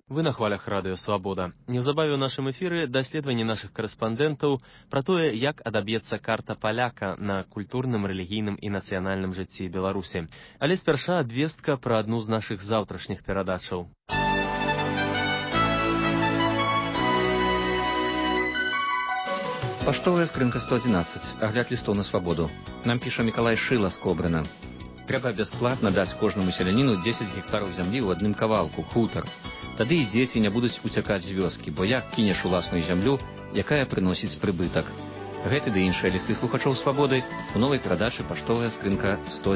Вы на хвалях радыё Свабода. Неўзабаве ў нашым эфіры даследаванні нашых карэспандэнтаў пра тое, як адаб'ецца карта паляка на культурным, рэлігійным і нацыянальным жыцці Беларусі. Але спярша абвестка пра адну з нашых заўтрашніх перадачаў. Паштовая скрынка 111. Агляд лістоў на свабоду. Нам піша Мікалай Шыла з Кобрына. Трэба бясплатна даць кожнаму селяніну 10 гектараў зямлі ў адным кавалку, хутар. Тады і дзеці не будуць уцякаць з вёскі, бо як кінеш уласную зямлю, якая прыносіць прыбытак. Гэты ды іншыя лісты слухачоў свабоды у новай перадачы «Паштовая скрынка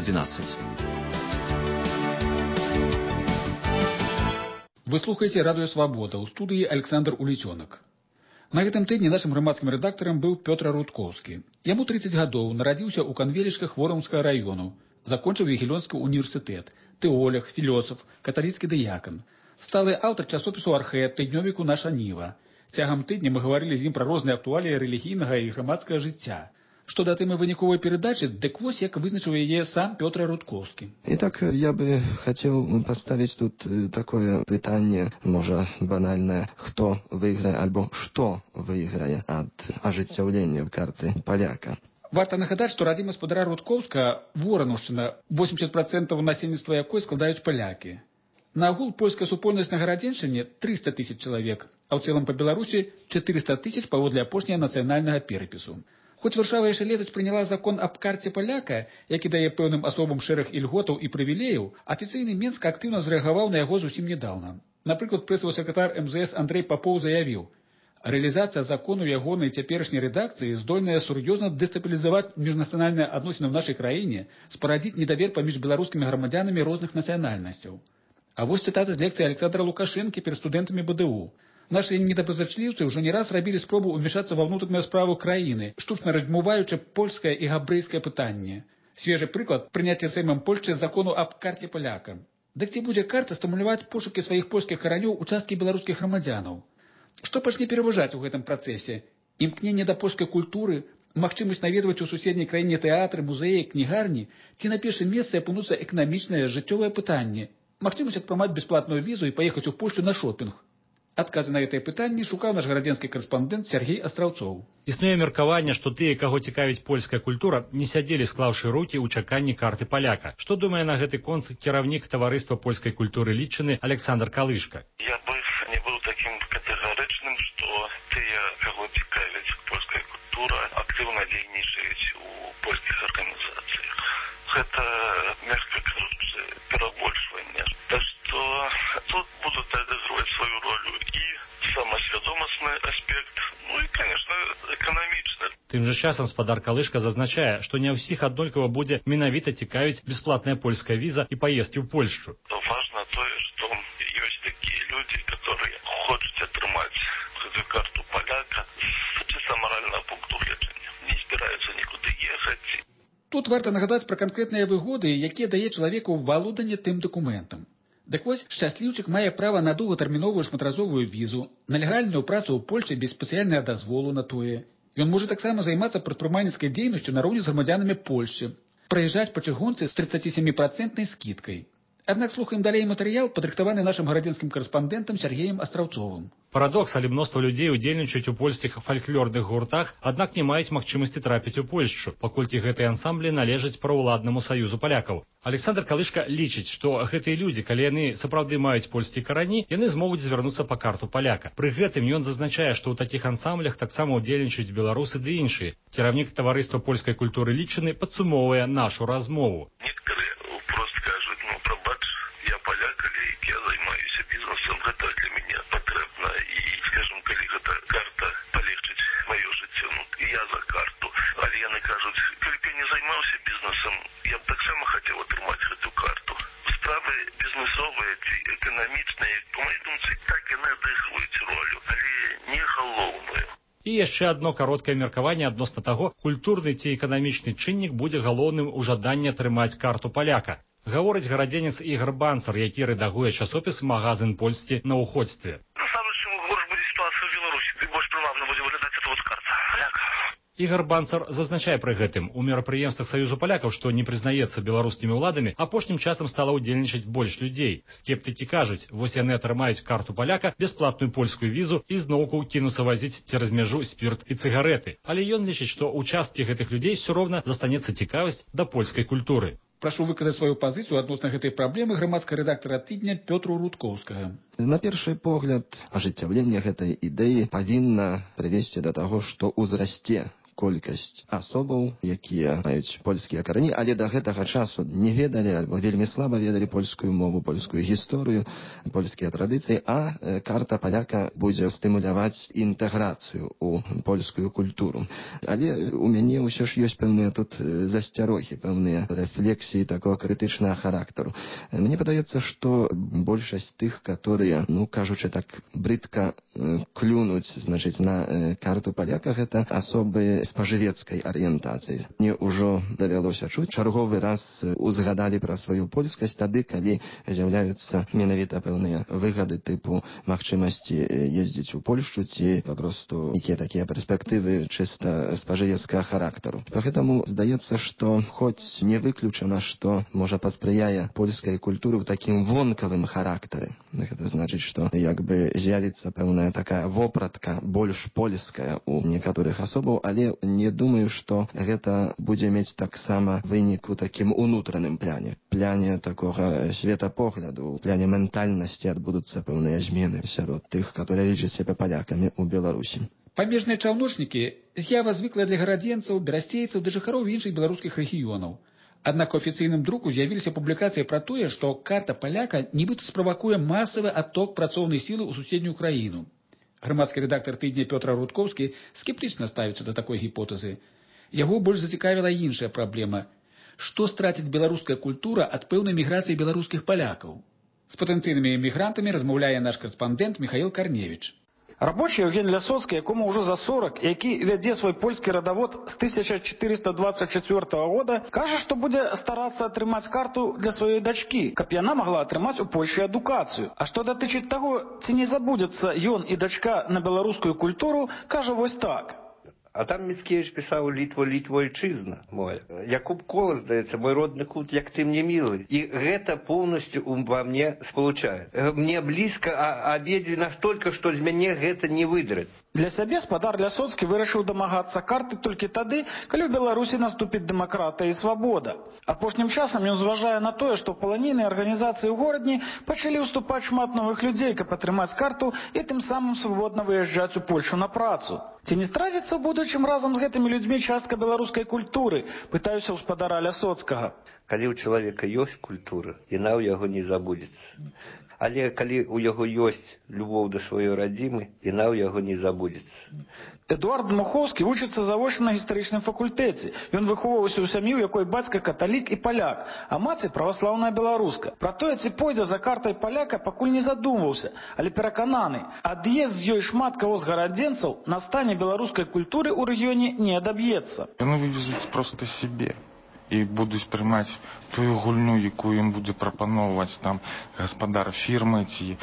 111». Вы слухаеце радыё Свабода, у студыі Александр Уліцёнак. На гэтым тыдні нашым грамадскім рэдактарам быў Пётр Рудкоўскі. Яму 30 гадоў, нарадзіўся ў Канвелічках Ворамскага раёну, закончыў Ягелёнскі універсітэт, тэолог, філёсаф, каталіцкі дыякан. Сталы аўтар часопісу «Архет», тыднёвіку «Наша Ніва». Цягам тыдня мы гаварылі з ім пра розныя актуаліі рэлігійнага і грамадскага жыцця. Што да тэмы выніковай перадачы, дык вось як вызначыў яе сам Пётр Рудкоўскі. Итак, я бы хотел поставить тут такое питание, может, банальное. Кто выиграет, альбо что выиграет от оживления карты поляка? Варта нагадаць, што радзіма спадара Рудкоўска, Воранаўшчына, 80% насельніцтва якой складаюць палякі. На агул польская супольнасць на Гарадзеншчыне 300 тысяч чалавек, а ў цэлым па Беларусі 400 тысяч паводле апошняга нацыянальнага перапісу. Хоць Варшава яшчэ летась прыняла закон аб карце паляка, які дае пэўным асобам шэраг ільготаў і прывілеяў, афіцыйны Мінск актыўна зрэагаваў на яго зусім нядаўна. Напрыклад, прэсавы сакратар МЗС Андрэй Папоў заявіў: рэалізацыя закону ягонай цяперашняй рэдакцыі здольная сур'ёзна дэстабілізаваць міжнацыянальныя адносіны ў нашай краіне, спарадзіць недавер паміж беларускімі грамадзянамі розных нацыянальнасцяў. А вось цытата з лекцыі Александра Лукашэнкі перад студэнтамі БДУ. Нашы недобразычліўцы ўжо не раз рабілі спробу ўмешацца ва ўнутраную справу краіны, штучна размываючы польскае і габрэйскае пытанне. Свежы прыклад прыняцця Сеймам Польшчы закону аб карце паляка. Дык ці будзе карта стымуляваць пошукі сваіх польскіх каранёў у часткі беларускіх грамадзянаў? Што пачне пераважаць у гэтым працэсе? Імкненне да польскай культуры, магчымасць наведваць у суседняй краіне тэатры, музеі, кнігарні, ці на першым месцы апынуцца эканамічнае жыццёвае пытанне, магчымасць атрымаць бясплатную візу і паехаць у Польшчу на шопінг? Адказы на гэтае пытанне шукаў наш гарадзенскі карэспандэнт Сергей Астраўцоў. Існуе меркаванне, што тыя, каго цікавіць польская культура, не сядзелі склаўшы рукі ў чаканні карты паляка. Што думае на гэты конт кіраўнік таварыства польскай культуры Літчыны Александр Калышка? Я бы не быў такім катэгарычным, што тыя, каго цікавіць польская культура, актыўна дзейнічаюць у польскіх арганізацыях. Гэта, мягка кажучы, перабольшванне. Так што тут будуць адыгрываць сваю ролю і самасвядомасны аспект, ну і, конечно, эканамічны. Тым жа часам спадар Калышка зазначае, што не ўсіх аднолькава будзе менавіта цікавіць бясплатная польская віза і паездкі ў Польшчу. Важна тое, што ёсць такія людзі, которые хочуць атрымаць гэту карту паляка з чыста маральнага пункту гледжання. Не збіраюцца нікуды ехаць. Тут варта нагадаць пра канкрэтныя выгоды, якія дае чалавеку валоданне тым дакументам. Дык вось, шчасліўчык мае права на доўгатэрміновую шматразовую візу, на легальную працу ў Польшчы без спецыяльнага дазволу на тое. Ён можа таксама займацца прадпрымальніцкай дзейнасцю нароўні з грамадзянамі Польшчы, праязджаць па чыгунцы з 37% скідкай. Аднак слухаем далей матэрыял, падрыхтаваны нашым гарадзенскім карэспандэнтам Сергеем Астраўцовым. Парадокс, але мноства людзей удзельнічаюць у польскіх фальклорных гуртах, аднак не маюць магчымасці трапіць у Польшчу, паколькі гэтыя ансамблі належаць праўладнаму саюзу палякаў. Александр Калышка лічыць, што гэтыя людзі, калі яны сапраўды маюць польскія карані, яны змогуць звярнуцца па карту паляка. Пры гэтым ён зазначае, што ў такіх ансамблях таксама ўдзельнічаюць беларусы ды іншыя. Кіраўнік таварыства польскай культуры Літчыны падсумоўвае нашу размову. Я займаюся бізнесом, гэта для мяне патрэбна і, скажем, калі гэта карта палегчыць маё жыццё, ну, я за карту. Але яны кажуць, калі б я не займаўся бізнесам, я б таксама хацеў атрымаць гэту карту. Справы бізнесовыя ці эканамічныя, па маёй думцы, так яны адыгрываюць ролю, але не галоўную. І яшчэ адно кароткае меркаванне адносна таго, культурны ці эканамічны чыннік будзе галоўным у жаданні атрымаць карту паляка. Гаворыць гарадзенец Ігор Банцар, які рэдагуе часопіс «Магазин Польсці» на ўходстве. Насамрэч, чым горш будзе сітуацыя ў Беларусі, тым больш прывабна будзе выглядаць эта вот карта паляка. Ігор Банцар зазначае пры гэтым, у мерапрыемствах Саюзу палякаў, што не прызнаецца беларускімі ўладамі, апошнім часам стала ўдзельнічаць больш людзей. Скептыкі кажуць, вось яны атрымаюць карту паляка, бясплатную польскую візу і зноўку кінуцца вазіць цераз мяжу спірт і цыгарэты. Але ён лічыць, што ў часткі гэтых людзей ўсё роўна застанецца цікавасць да польскай культуры. Прашу выказаць сваю пазіцыю адносна гэтай праблемы грамадскага рэдактара тыдня Пётру Рудкоўскага. На першы погляд, ажыццяўленне гэтай ідэі павінна прывесці да таго, што ўзрасце колькасць асобаў, якія маюць польскія карані, але да гэтага часу не ведалі альбо вельмі слаба ведалі польскую мову, польскую гісторыю, польскія традыцыі, а карта паляка будзе стымуляваць інтэграцыю ў польскую культуру. Але у мяне ўсё ж ёсць пэўныя тут засцярогі, пэўныя рэфлексіі такого крытычнага характару. Мне падаецца, што большасць тых, которые, кажучы так брыдка, клюнуць, значыць, на карту паляка, гэта асобы спажывецкай арыентацыі. Мне ўжо давялося чуць, чарговы раз узгадалі пра сваю польскасць тады, калі з'яўляюцца менавіта пэўныя выгады тыпу магчымасці ездзіць у Польшчу ці папросту якія такія перспектывы чыста спажывецкага характару. Пагэтаму здаецца, што хоць не выключана, што можа паспрыяе польскай культуры ў такім вонкавым характары. Гэта значыць, што як бы з'явіцца пэўная такая вопратка больш польская ў некаторых асобаў, але не думаю, што гэта будзе мець таксама вынік у такім унутраным пляне такога светапогляду, у пляне ментальнасці адбудуцца пэўныя змены сярод тых, которые лічаць сябе палякамі ў Беларусі. Памежныя чаўночнікі з'ява звыклая для гарадзенцаў, берасцейцаў ды жыхароў іншых беларускіх рэгіёнаў. Аднак у афіцыйным друку з'явіліся публікацыі пра тое, што карта паляка нібыта справакуе масавы адток працоўнай сілы ў суседнюю краіну. Грамадскі рэдактар тыдня Пётр Рудкоўскі скептычна ставіцца да такой гіпотэзы. Яго больш зацікавіла іншая праблема. Што страціць беларуская культура ад пэўнай міграцыі беларускіх палякаў? З патэнцыйнымі эмігрантамі размаўляе наш карэспандэнт Михаил Карневіч. Рабочий Евгений Лясоцкий, якому уже за 40, які вядзе свой польскі радавод з 1424 года, кажа, што будзе старацца атрымаць карту для сваёй дачкі, каб яна магла атрымаць у Польшчы адукацыю. А што датычыць таго, ці не забудзецца ён і дачка на беларускую культуру, кажа вось так. Адам Міцкевич писав «Літвойчизна моя». Якуб Колос, здається, «Мой родный кут, як ты мне милый». И это полностью во мне сполучает. Мне близко, а обедзве настолько, что из меня это не выдрать. Для сябе спадар Лясоцкі вырашыў дамагацца карты толькі тады, калі ў Беларусі наступіць дэмакратыя і свабода. Апошнім часам ён зважае на тое, што паланійныя арганізацыі ў горадні пачалі ўступаць шмат новых людзей, каб атрымаць карту і тым самым свабодна выязджаць у Польшу на працу. Ці не стразіцца ў будучым разам з гэтымі людзьмі частка беларускай культуры? Пытаюся ў спадара Лясоцкага. Калі ў чалавека ёсць культура, яна ў яго не забудзецца. Але калі ў яго ёсць любоў да сваёй радзімы, яна ў яго не забудзецца. Эдуард Дмухоўскі вучыцца завочна на гістарычным факультэце. Ён выхоўваўся ў сям'і, у якой бацька каталік і паляк, а маці праваслаўная беларуска. Пра тое, ці пойдзе за картай паляка, пакуль не задумваўся, але перакананы, ад'езд з ёй шмат каго з гарадзенцаў на стане беларускай культуры ў рэгіёне не адаб'ецца. Яны вывезуць проста сябе і будуць прымаць тую гульню, якую ім будзе прапаноўваць там гаспадар фірмы ці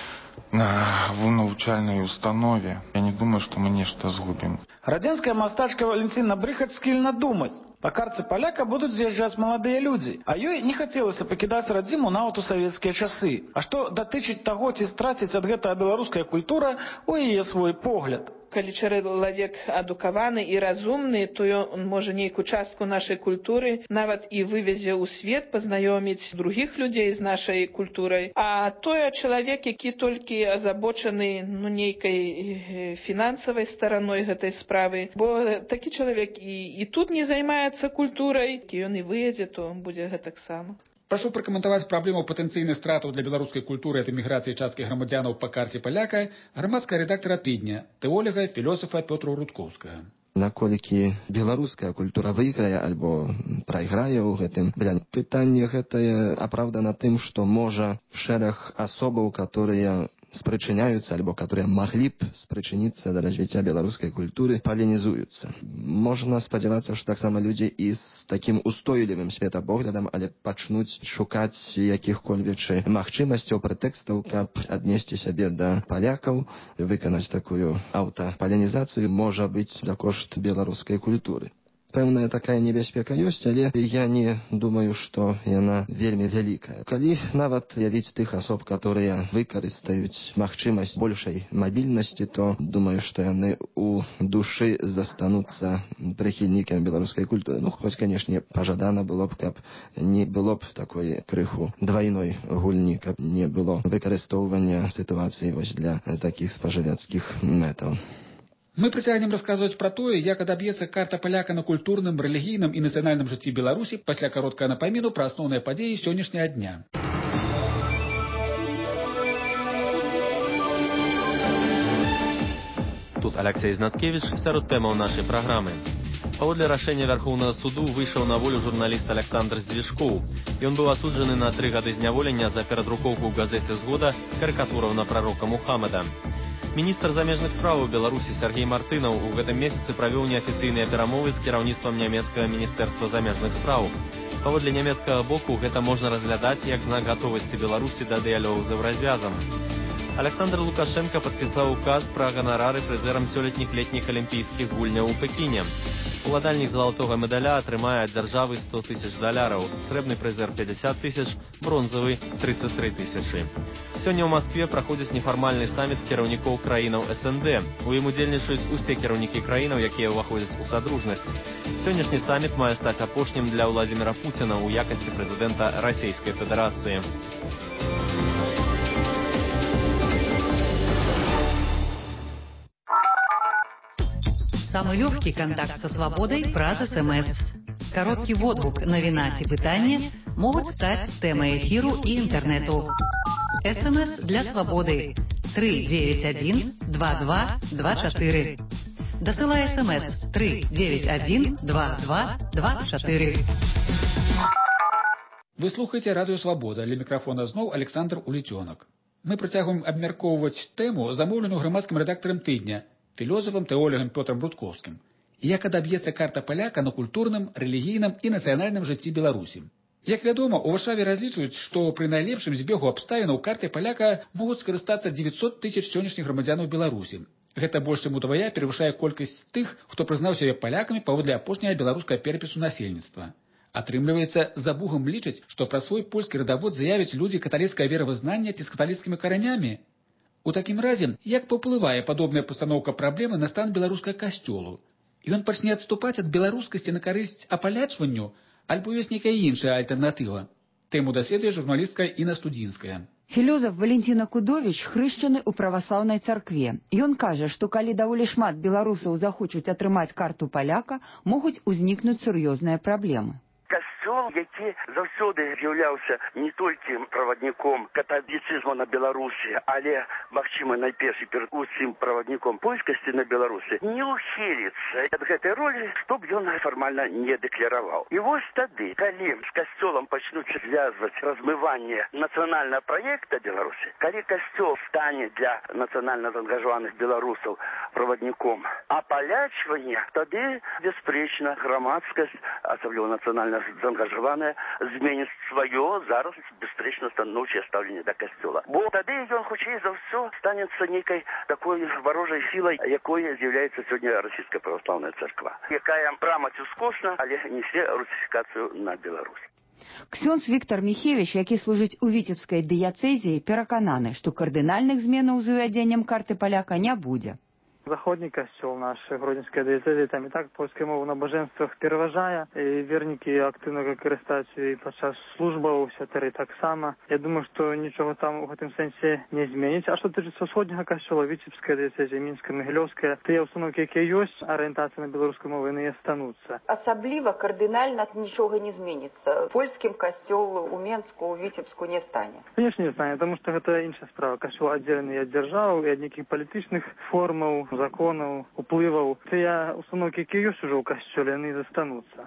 на навучальнай установе. Я не думаю, што мы нешта згубім. Радзенская мастачка Валентина Брыхаць скільна думаць. Па карце паляка будуць з'язджаць маладыя людзі, а ёй не хацелася пакідаць радзіму нават у савецкія часы. А што датычыць таго, ці страціць ад гэтага беларуская культура, у яе свой погляд. Калі чалавек адукаваны і разумны, то ён можа нейкую частку нашай культуры нават і вывезе ў свет, пазнаёміць другіх людзей з нашай культурай. А той чалавек, які толькі азабочаны нейкай фінансавай стараной гэтай справы, бо такі чалавек і тут не займаецца культурай, ён і выедзе, то будзе гэтаксама. Прашу пракаментаваць праблему патэнцыйных стратаў для беларускай культуры ад эміграцыі часткі грамадзянаў па карце паляка грамадскага рэдактара тыдня, тэолага, філосафа Пётра Рудкоўскага. Наколькі беларуская культура выйграе альбо прайграе ў гэтым пытанне гэтае апраўдана тым, што можа шэраг асобаў, которые спрычыняюцца альбо которые маглі б спрычыніцца да развіцця беларускай культуры, паленізуюцца. Можна спадзявацца, што таксама людзі і з такім устойлівым светапоглядам, але пачнуць шукаць якіх-кольвек магчымасцяў, прэтэкстаў, каб аднесці сябе да палякаў, выканаць такую аўтапаленізацыю, можа быць за кошт беларускай культуры. Пэўная такая небяспека ёсць, але я не думаю, што яна вельмі вялікая. Калі нават явіць тых асоб, которые выкарыстаюць магчымасць большай мабільнасці, то думаю, што яны у душы застануцца прыхільнікамі беларускай культуры. Хоць, канешне, пажадана было б, каб не было б такой крыху двайной гульні, каб не было выкарыстоўвання сітуацыі вось для такіх спажывецкіх мэтаў. Мы працягнем расказваць пра тое, як адаб'ецца карта паляка на культурным, рэлігійным і нацыянальным жыцці Беларусі пасля кароткага напаміну пра асноўныя падзеі сённяшняга дня. Тут Алексей Знаткевич сярод тэмаў нашай праграмы. Паводле рашэння Вярхоўнага суду выйшаў на волю журналіст Александр Здвижкоў. Ён быў асуджаны на 3 гады зняволення за перадрукоўку ў газеце «Згода» карыкатураў на прарока Мухаммада. Міністр замежных спраў Беларусі Сергей Мартынаў у гэтым месяцы правёў неафіцыйныя перамовы з кіраўніцтвам нямецкага міністэрства замежных спраў. Паводле нямецкага боку гэта можна разглядаць як знак гатовасці Беларусі да дыялогу з еўразвязам. Александр Лукашенко падпісаў указ пра ганарары прызэрам сёлетніх летніх алімпійскіх гульняў у Пекіне. Уладальнік залатога медаля атрымае ад дзяржавы $100 000, срэбны прызэр 50 000, бронзавы 33 000. Сёння ў Маскве праходзіць нефармальны саміт кіраўнікоў краінаў СНД. У ім удзельнічаюць усе кіраўнікі краінаў, якія ўваходзяць у садружнасць. Сённяшні саміт мае стаць апошнім для Владзіміра Пуціна ў якасці прэзідэнта Расійскай Федэрацыі. Самый легкий контакт со свободой праз СМС. Короткий водгук, навіна ці пытанне могуць стаць тэмай эфіру і інтэрнэту. СМС для свободы 391 2224. Дасылай СМС 391 2224. Вы слухаеце радыё «Свабода». Ля мікрафона зноў Александр Улецёнак. Мы працягваем абмяркоўваць тэму, замоўленую грамадскім рэдактарам тыдня, філосафам, тэолагам Пётрам Рудкоўскім. Як адаб'ецца карта паляка на культурным, рэлігійным і нацыянальным жыцці Беларусі. Як вядома, у Варшаве разлічваюць, што пры найлепшым збегу абставінаў картай паляка могуць скарыстацца 900 000 сённяшніх грамадзянаў Беларусі. Гэта больш чым удвая перавышае колькасць тых, хто прызнаў сябе палякамі паводле апошняга беларускага перапісу насельніцтва. Атрымліваецца, забугам лічаць, што пра свой польскі радавод заявяць людзі каталіцкае веравызнання ці з каталіцкімі каранямі. У такім разе, як паўплывае падобная пастаноўка праблемы на стан беларускага касцёлу? Ён пачне адступаць ад беларускасці на карысць апалячванню, альбо ёсць нейкая іншая альтэрнатыва? Тэму даследуе журналістка Інна Студзінская. Філёзаф Валентина Кудовіч хрышчаны ў праваслаўнай царкве. Ён кажа, што калі даволі шмат беларусаў захочуць атрымаць карту паляка, могуць узнікнуць сур'ёзныя праблемы. Касцёл, які заўсёды з'яўляўся не толькі правадніком каталіцызму на Беларусі, але, магчыма, найперш і перад усім правадніком польскасці на Беларусі, не ухіліцца ад гэтай ролі, што б ён фармальна не дэкляраваў. І вось тады, калі з касцёлам пачнуць звязваць размыванне нацыянальнага праекта Беларусі, калі касцёл стане для нацыянальна заангажаваных беларусаў правадніком апалячвання, тады, бясспрэчна, грамадскасць, асабліва нацыянальна заангажаваная, зменіць сваё зараз бясспрэчна станоўчае стаўленне да касцёла. Бо тады ён хутчэй за ўсё станецца нейкай такой варожай сілай, якой з'яўляецца сёння расійская праваслаўная царква, якая прамаць ускосна, але несе русіфікацыю на Беларусь. Ксёндз Віктор Міхевіч, які служыць у віцебскай дыяцэзіі, перакананы, што кардынальных зменаў з увядзеннем карты паляка не будзе. Заходні касцёл наш гродзенскай дыяцэзіі, там і так польская мова на набажэнствах пераважае, і вернікі актыўна карыстаюць і падчас службаў, святары таксама. Я думаю, што нічога там у гэтым сэнсе не зменіць. А што тычыцца ўсходняга касцёла, віцебская дыяцэзія, мінская, магілёўская, тыя ўстановкі, якія ёсць, арыентацыя на беларускую мову, яны астануцца. Асабліва кардынальна нічога не зменіцца. Польскім касцёл у Менску, у Віцебску не стане. Конечно, не стане, таму што гэта іншая справа. Касцёл аддзелены ад дзяржаў і ад нейкіх палітычных формаў, законаў, уплываў. Тыя установкі, якія ёсць ужо ў касцёле, яны застануцца.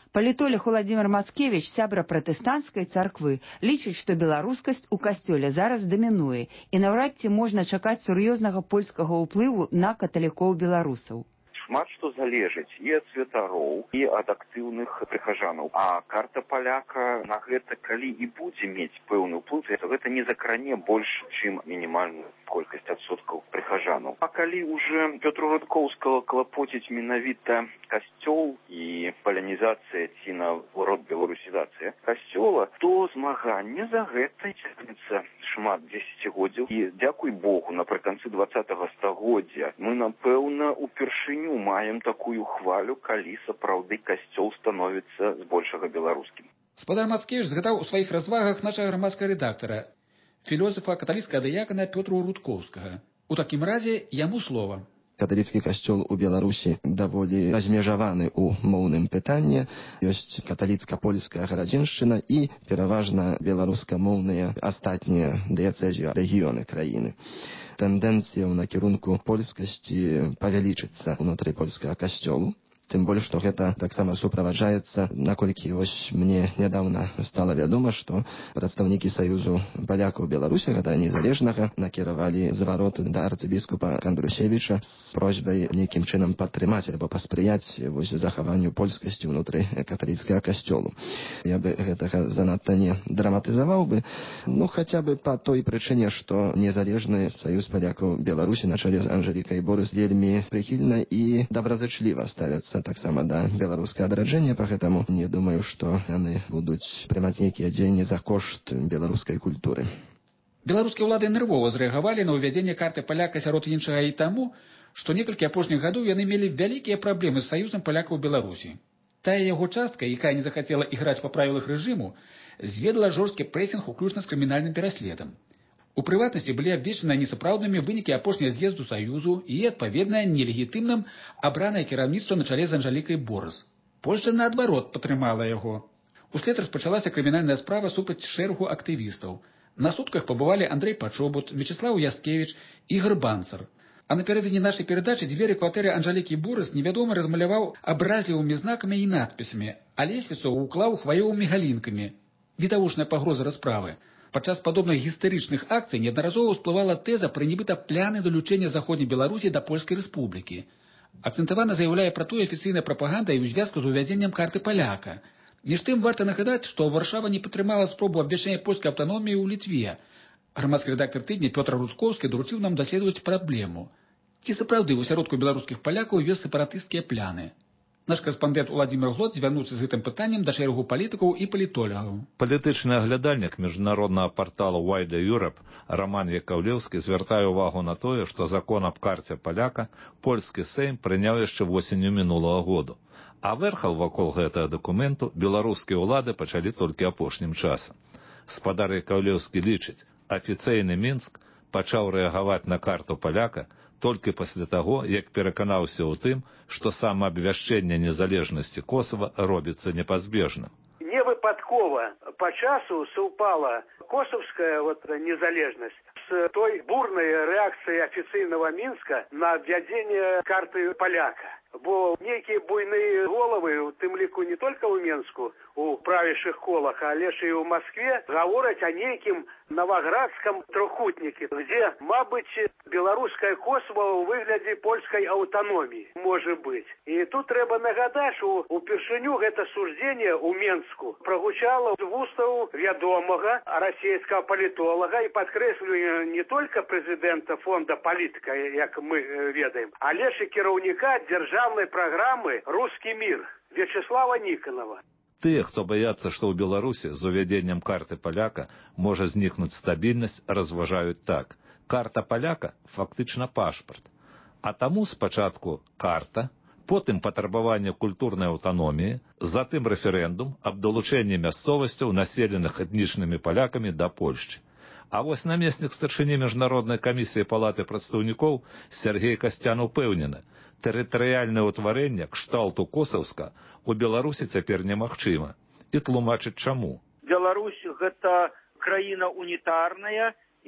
Палітолог Владзімір Мацкевіч, сябра пратэстанцкай царквы, лічыць, што беларускасць у касцёле зараз дамінуе і наўрад ці можна чакаць сур'ёзнага польскага ўплыву на каталікоў-беларусаў. Шмат што залежыць і ад святароў, і ад актыўных прыхажанаў. А карта паляка на гэта, калі і будзе мець пэўны ўплыў, то гэта не закране больш, чым мінімальную колькасць адсоткаў прыхажанаў. А калі уже Пётру Рудкоўскага клапоціць менавіта касцёл і палянізацыя ці наоборот беларусізацыя касцёла, то змаганне за гэта цягнецца шмат дзесяцігоддзяў. І дзякуй Богу, напрыканцы 20-го стагоддзя мы, напэўна, упершыню маем такую хвалю, калі сапраўды касцёл становіцца збольшага беларускім. Спадар Мацкевіч згадаў у сваіх развагах нашага грамадскага рэдактара, філосафа каталіцкага дыякана Пётру Рудкоўскага. У такім разе яму слова. Каталіцкі касцёл у Беларусі даволі размежаваны ў моўным пытанні. Ёсць каталіцка-польская гарадзеншчына і пераважна беларускамоўныя астатнія дыяцэзі рэгіёны краіны. Тэндэнцыя ў накірунку польскасці павялічыцца ўнутры польскага касцёлу. Тым больш, што гэта таксама суправаджаецца, наколькі вось мне нядаўна стала вядома, што прадстаўнікі Саюзу палякаў Беларусі, гэта незалежнага, накіравалі зварот да арцыбіскупа Кандрусевіча з просьбай нейкім чынам падтрымаць альбо паспрыяць вось захаванню польскасці ўнутры каталіцкага касцёлу. Я бы гэтага занадта не драматызаваў бы, ну хаця бы па той прычыне, што незалежны Саюз палякаў Беларусі на чале з Анжэлікай Борыс вельмі прыхільна і добразычліва ставяцца таксама да беларускага адраджэння, пагэтаму не думаю, што яны будуць прымаць нейкія дзеянні за кошт беларускай культуры. Беларускія ўлады нервова зрэагавалі на ўвядзенне карты паляка сярод іншага і таму, што некалькі апошніх гадоў яны мелі вялікія праблемы з Саюзам палякаў Беларусі. Тая яго частка, якая не захацела іграць па правілах рэжыму, зведала жорсткі прэсінг уключна з крымінальным пераследам. У прыватнасці былі абвешчаны несапраўднымі вынікі апошняга з'езду Саюзу і, адпаведна, нелегітымным абранае кіраўніцтва на чале з Анжэлікай Борыс. Польшча, наадварот, падтрымала яго. Услед распачалася крымінальная справа супраць шэрагу актывістаў. На сутках пабывалі Андрэй Пачобут, Вячеслаў Яскевіч, Ігор Банцар. А напярэдадні нашай перадачы дзверы кватэры Анжэлікі Борыс невядомы размаляваў абразлівымі знакамі і надпісамі, а лесвіцу ўклаў хваёвымі галінкамі. Відавочная пагроза расправы. Падчас падобных гістарычных акцый неаднаразова ўсплывала тэза пра нібыта пляны далучэння Заходняй Беларусі да Польскай Рэспублікі. Акцэнтавана заяўляе пра тое афіцыйная прапаганда і ў звязку з увядзеннем карты паляка. Між тым варта нагадаць, што Варшава не падтрымала спробу абвяшчэння польскай аўтаноміі ў Літве. Грамадскі рэдактар тыдня Пётр Рудкоўскі даручыў нам даследаваць праблему. Ці сапраўды ў асяродку беларускіх палякаў ёсць сепаратысцкія пляны? Наш корэспандэнт Владзімір Глот звярнуўся з гэтым пытаннем да шэрагу палітыкаў і палітолагаў. Палітычны аглядальнік міжнароднага партала Wider Europe Роман Якаўлеўскі звяртае ўвагу на тое, што закон аб карце паляка польскі Сейм прыняў яшчэ восенню мінулага году. А вэрхал вакол гэтага дакументу беларускія ўлады пачалі толькі апошнім часам. Спадар Якаўлеўскі лічыць, афіцыйны Мінск пачаў рэагаваць на карту паляка толькі пасля таго, як пераканаўся ў тым, што самаабвяшчэнне незалежнасці Косава робіцца непазбежным. Невыпадкова па часу супала косовская незалежнасць з той бурнай рэакцыяй афіцыйнага Мінска на ввядзенне карты паляка. Бо нейкія буйныя головы, у тым ліку не толькі ў Менску, у правящых колах, але ж і ў Маскве, гавораць о нейкім новоградском трохутнике, где, мабыць, беларускае Косово ў выглядзе польскай аўтаноміі, можа быць. І тут трэба нагадаць, што упершыню гэта сужденне ў Менску прагучала з вустаў вядомага расійскага палітолага і падкрэсліваю не толькі прэзідэнта фонда палітыка, як мы ведаем, але ж і кіраўніка дзяржаўнай праграмы «Русский мир» Вячеслава Никонова. Тыя, хто баяцца, што ў Беларусі з увядзеннем карты паляка можа знікнуць стабільнасць, разважаюць так. Карта паляка фактычна пашпарт. А таму спачатку карта, потым патрабаванне культурнай аўтаноміі, затым рэферэндум аб далучэнні мясцовасцяў, населеных этнічнымі палякамі да Польшчы. А вось намеснік старшыні міжнароднай камісіі палаты прадстаўнікоў Сергей Касцян упэўнены, тэрытарыяльнае ўтварэнне кшталту косаўска у Беларусі цяпер немагчыма. І тлумачыць чаму. Беларусь гэта краіна унітарная,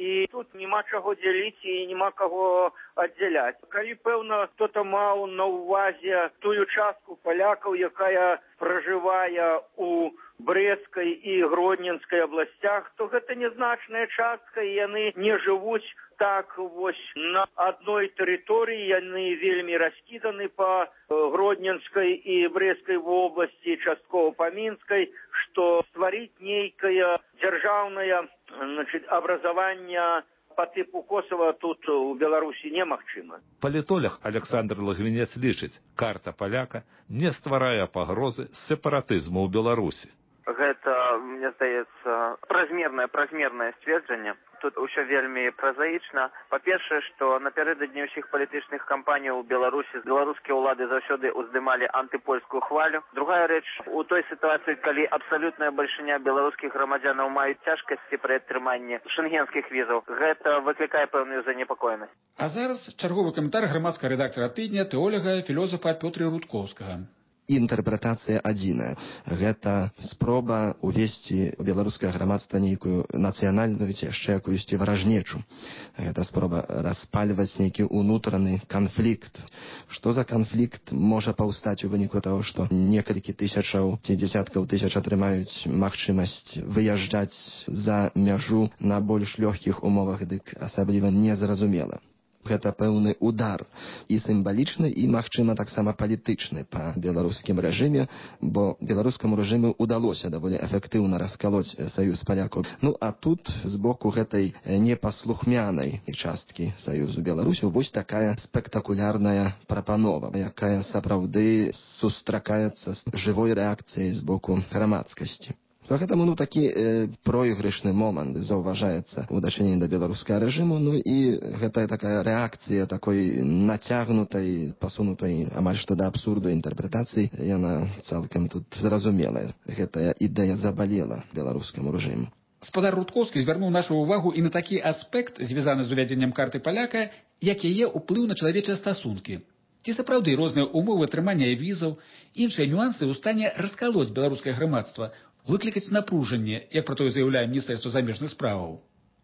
і тут няма чаго дзяліць і няма каго аддзяляць. Калі, пэўна, хто-то маў на ўвазе тую частку палякаў, якая пражывае у Брэсцкай і Гродненскай абласцях, то гэта нязначная частка, і яны не жывуць так вось на адной тэрыторыі, яны вельмі раскіданы па Гродненскай і Брэсцкай вобласці, часткова па Мінскай, што стварыць нейкае дзяржаўнае, абразаванне по типу Косова тут у Беларусі немагчыма. Палітолог Александр Лагвінец лічыць, карта паляка не стварае пагрозы сепаратызму ў Беларусі. Гэта, мне здаецца, празмернае сцверджанне. Тут ўсё вельмі празаічна. Па-першае, што напярэдадні ўсіх палітычных кампаній у Беларусі беларускія ўлады заўсёды ўздымалі антыпольскую хвалю. Другая рэч, у той сітуацыі, калі абсалютная бальшыня беларускіх грамадзянаў маюць цяжкасці пры атрыманні шэнгенскіх візаў, гэта выклікае пэўную занепакоенасць. А зараз чарговы каментар грамадскага рэдактара тыдня, тэолага, філосафа Пётра Рудкоўскага. Інтэрпрэтацыя адзіная. Гэта спроба увесці ў беларускае грамадства нейкую нацыянальную ці яшчэ якуюсьці варажнечу. Гэта спроба распальваць нейкі ўнутраны канфлікт. Што за канфлікт можа паўстаць у выніку таго, што некалькі тысячаў ці дзесяткаў тысяч атрымаюць магчымасць выязджаць за мяжу на больш лёгкіх умовах, дык асабліва незразумела. Гэта пэўны удар і сімвалічны, і, магчыма, таксама палітычны па беларускім рэжыме, бо беларускаму рэжыму ўдалося даволі эфектыўна раскалоць саюз палякаў. Ну, а тут, з боку гэтай непаслухмянай часткі саюзу беларусаў, вось такая спектакулярная прапанова, якая сапраўды сустракаецца з жывой рэакцыяй з боку грамадскасці. Гэтаму такі пройгрышны момант заўважаецца ў дачыненні да беларускага рэжыму, і гэтая такая рэакцыя такой нацягнутай, пасунутай амаль што да абсурду інтэрпрэтацыі, яна цалкам тут зразумелая. Гэтая ідэя забалела беларускаму рэжыму. Спадар Рудкоўскі звярнуў нашу ўвагу і на такі аспект, звязаны з увядзеннем карты паляка, як яе ўплыў на чалавечыя стасункі. Ці сапраўды розныя ўмовы атрымання візаў, іншыя нюансы ў стане раскалоць беларускае грамадства, выклікаць напружанне, як пра тое заяўляе Міністэрства замежных справаў.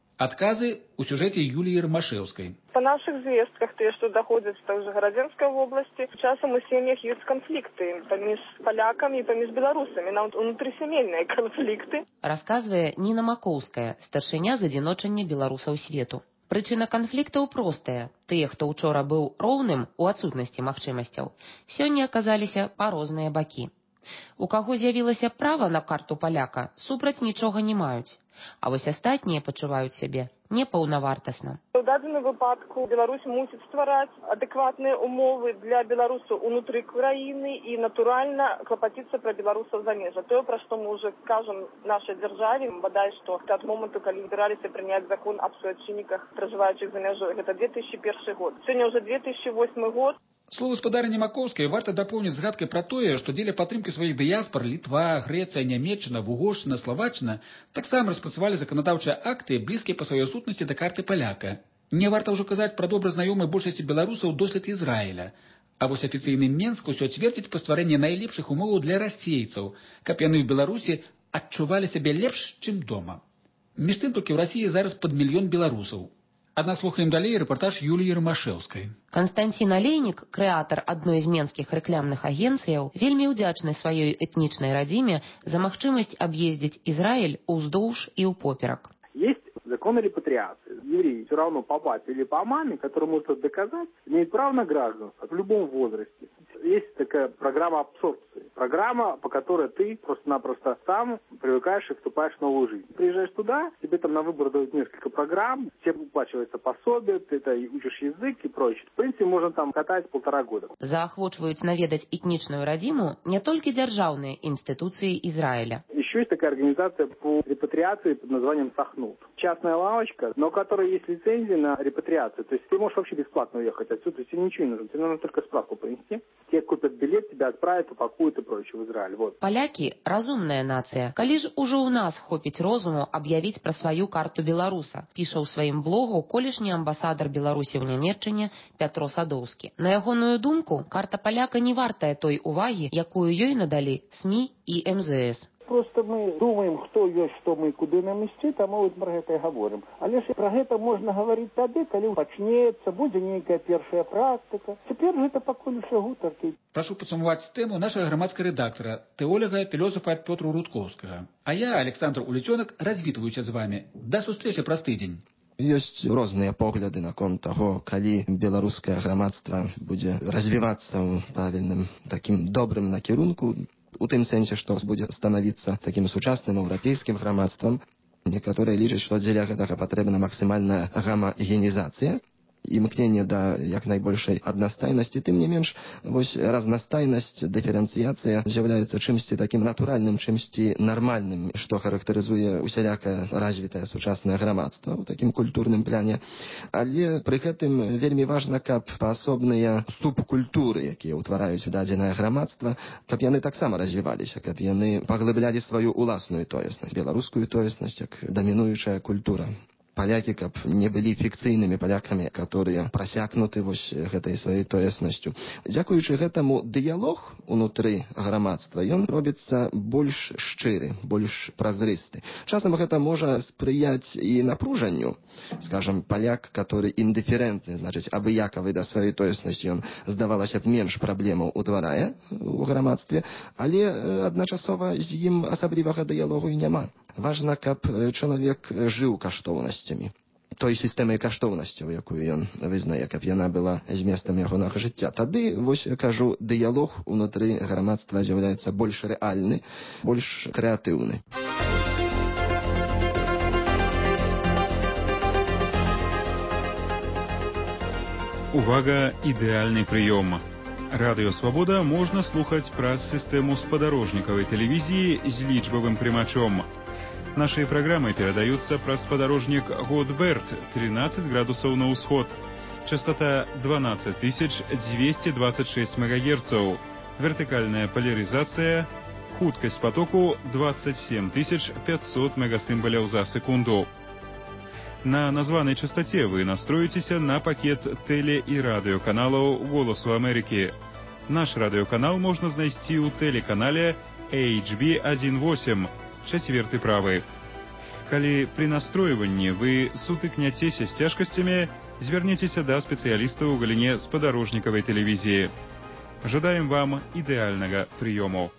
Адказы ў сюжэце Юліі Ромашэўскай. По наших звестках, те, что доходят с той же Городенской области, часом у семьях есть конфликты поміж поляками и поміж белорусами, внутрисемейные конфликты. Рассказывая Ніна Макоўская, старшыня з адзіночання беларусаў свету. Прычына канфліктаў простая. Тыя, хто учора быў роўным у адсутнасці магчымасцяў, сёння аказаліся па розныя бакі. У каго з'явілася права на карту паляка, супраць нічога не маюць, а вось астатнія пачуваюць сябе непаўнавартасна. У дадзеным выпадку Беларусь мусіць ствараць адэкватныя умовы для беларусаў унутры краіны і, натуральна, клапаціцца пра беларусаў замежжа. Тое, пра што мы ўжо кажам нашай дзяржаве, бадай што ад моманту, калі збіраліся прыняць закон аб суайчынніках, пражываючых за мяжой, гэта 2001 год. Сёння ўжо 2008 год. Слово спадарні Макоўскай варта дапоўніць згадкай пра тое, што дзеля падтрымкі сваіх дыяспор Літва, Грэцыя, Нямецчына, Вугоршчына, Славаччына таксама распрацавалі заканадаўчыя акты, блізкія па сваёй сутнасці да карты паляка. Не варта ўжо казаць пра добра знаёмы большасці беларусаў досвед Ізраіля. А вось афіцыйны Менск усё цвердзіць па стварэнні найлепшых умоваў для расейцаў, каб яны ў Беларусі адчувалі сябе лепш, чым дома. Між тым, толькі ў Расіі зараз пад мільён беларусаў. Аднак слухаем далей рэпартаж Юліі Ромашэўскай. Константин Олейнік, крэатар адной з менскіх рэклямных агенцыяў, вельмі ўдзячны сваёй этнічнай радзіме за магчымасць аб'ездзіць Ізраіль уздоўж і ўпоперак. Есть закон о репатриации. Еврей все равно по папе или по маме, который может это доказать, имеет право на гражданство в любом возрасте. Есть такая программа абсорбции. Программа, по которой ты просто-напросто сам привыкаешь и вступаешь в новую жизнь. Приезжаешь туда, тебе там на выбор дают несколько программ, тебе выплачивается пособие, ты учишь язык и прочее. В принципе, можно там катать 1,5 года. Заахвочваюць наведаць этнічную радзіму не толькі дзяржаўныя інстытуцыі Ізраіля. Еще есть такая организация по репатриации под названием «Сахнут». Частная лавочка, но у которой есть лицензия на репатриацию. То есть ты можешь вообще бесплатно уехать отсюда, то есть тебе ничего не нужно. Тебе нужно только справку принести. Тебе купят билет, тебя отправят, упакуют и прочее в Израиль. Вот. Палякі – разумная нацыя. Калі ж ужо ў нас хопіць розуму аб'явіць пра сваю карту беларуса, піша ў сваім блогу колішні амбасадар Беларусі ў Нямецчыне Пятро Садоўскі. На ягоную думку, карта паляка не вартая той увагі, якую ёй надалі СМІ і МЗС. Просто мы думаем, кто есть, что мы, куды нам ісці, там мы про гэта і говорим. Але ж про гэта можна говорить тады, калі пачнецца, будзе нейкая першая практыка. Цяпер гэта пакуль усё гутаркі. Прашу падсумаваць тэму нашага грамадскага рэдактара, тэолага, філосафа Пётру Рудкоўскага. А я, Александр Уліцёнак, развітваюся з вами. Да сустрэчы праз тыдзень. Ёсць розныя погляды наконт таго, калі беларускае грамадства будзе развівацца ў правільным такім добрым накірунку, у тым сэнсе, што будзе станавіцца такім сучасным еўрапейскім грамадствам. Некаторыя лічаць, што дзеля гэтага патрэбна максімальная гамагенізацыя і імкненне да як найбольшай аднастайнасці. Тым не менш, вось разнастайнасць, дыферэнцыяцыя з'яўляецца чымсьці такім натуральным, чымсьці нармальным, што характарызуе усялякае развітае сучаснае грамадства ў такім культурным пляне. Але пры гэтым вельмі важна, каб паасобныя субкультуры, якія ўтвараюць дадзенае грамадства, каб яны таксама развіваліся, каб яны паглыблялі сваю уласную тоеснасць, беларускую тоеснасць як дамінуючая культура. Палякі, каб не былі фікцыйнымі палякамі, которые прасякнуты вось гэтай сваёй тоеснасцю. Дзякуючы гэтаму дыялог унутры грамадства, ён робіцца больш шчыры, больш празрысты. Часам гэта можа спрыяць і напружанню. Скажам, паляк, который індыферэнтны, значыць, абыякавы да сваёй тоеснасці, ён, здавалася б, менш праблемаў утварае ў грамадстве, але адначасова з ім асаблівага дыялогу і няма. Важна, каб чалавек жыў каштоўнасцямі, той сістэмай каштоўнасцяў, якую ён вызнае, каб яна была зместам ягонага жыцця. Тады, вось кажу, дыялог унутры грамадства з'яўляецца больш рэальны, больш крэатыўны. Увага, ідэальны прыём. Радыё Свабода можна слухаць праз сістэму спадарожнікавай тэлевізіі з лічбавым прымачом. Наши программы передаются праз спадарожник Годберт, 13 градусов на усход. Частота 12226 МГц. Вертикальная поляризация. Хуткость потоку 27500 мегасимволов за секунду. На названной частоте вы настроитесь на пакет теле- и радиоканалов «Голосу Америки». Наш радиоканал можно знайсці у телеканале HB18. Чацверты правы. Калі пры настройванні вы сутыкняцеся з цяжкасцямі, звярніцеся да спецыяліста ў галіне спадарожнікавай тэлевізіі. Жадаем вам ідэальнага прыёму.